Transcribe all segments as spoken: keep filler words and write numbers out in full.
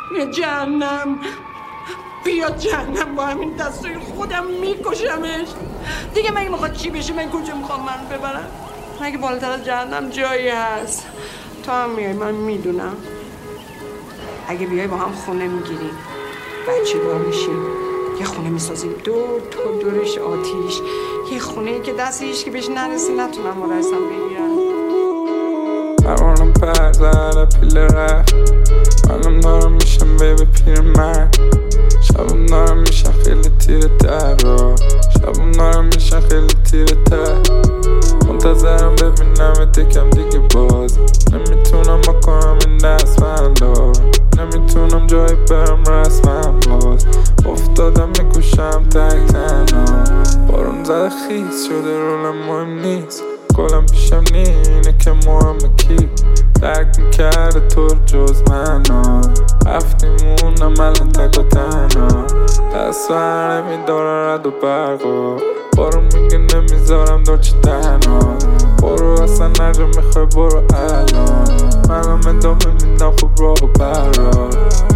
بیا جهنم، بیا جهنم، با همین دستای خودم میکشمش. دیگه مگه میخواد چی بشه؟ من کجا میخوام من ببرم؟ مگه بالاتر از جهنم جایی هست؟ تو هم میای، من میدونم. اگه بیای با هم خونه میگیریم، بچه دار میشیم، یه خونه میسازیم دور تا دورش آتیش، یه خونه که دست هیچ که بهش نرسی نتونم با رسم بگیرم. پروانم پر زده پیل رفت، منم دارم میشم بیبی پیر من. شبم دارم میشم خیلی تیره تر رو، شبم دارم میشم خیلی تیره تر. منتظرم ببینم تکم دیگه باز، نمیتونم بکنم این دست من دارم، نمیتونم جایی برم رسمم باز. افتادم میکوشم تک تنها، بارون زده خیس شده رولم مهم نیست. گلم پیشم نینه که مهمه کی درک میکرده تو جز منو. رفتیمونم الان تک و تنها، دست بر نمیداره رد و برقا. بارون میگه نمیذارم دار چه تنها، برو اصلا نجا میخوای برو الان. منم ادامه میدم خوب راه و برا،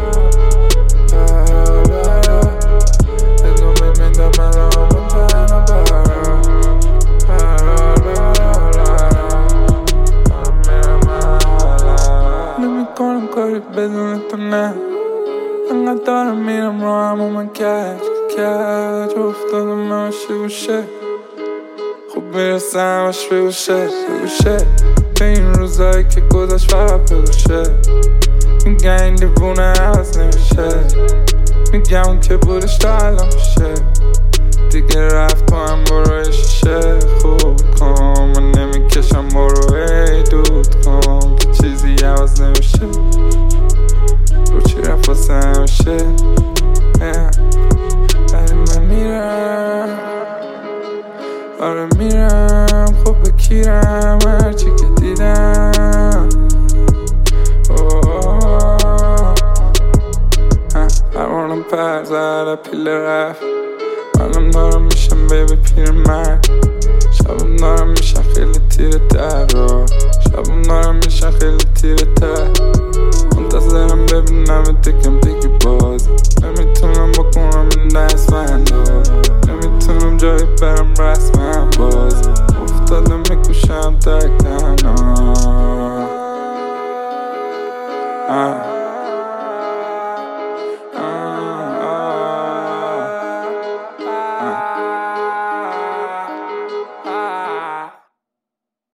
ادامه میدم الان من تنها برا. نمیکنم کاری بدون تو نه، انقدر دارم میرم راهم و من کج کج افتادم نماشه گوشه. خوب میرسه همش بگوشه بگوشه، به این روزایی که گذاشت فقط بگوشه. میگه این دیوونه عوض نمیشه، میگم اون که بودش تا الان میشه. دیگه رفت تو هم برو شیشه خوب کن، من نمیکشم برو ای دود کن که چیزی عوض نمیشه. رو چی رفت واسه همیشه، ولی من میرم، آره میرم. خب بکیرم هرچی که دیدم. پروانم پر زده پیل رفت، منم دارم میشم بیبی پیر من. شبم دارم میشم خیلی تیره تر رو، شبم دارم میشم خیلی تیره تر.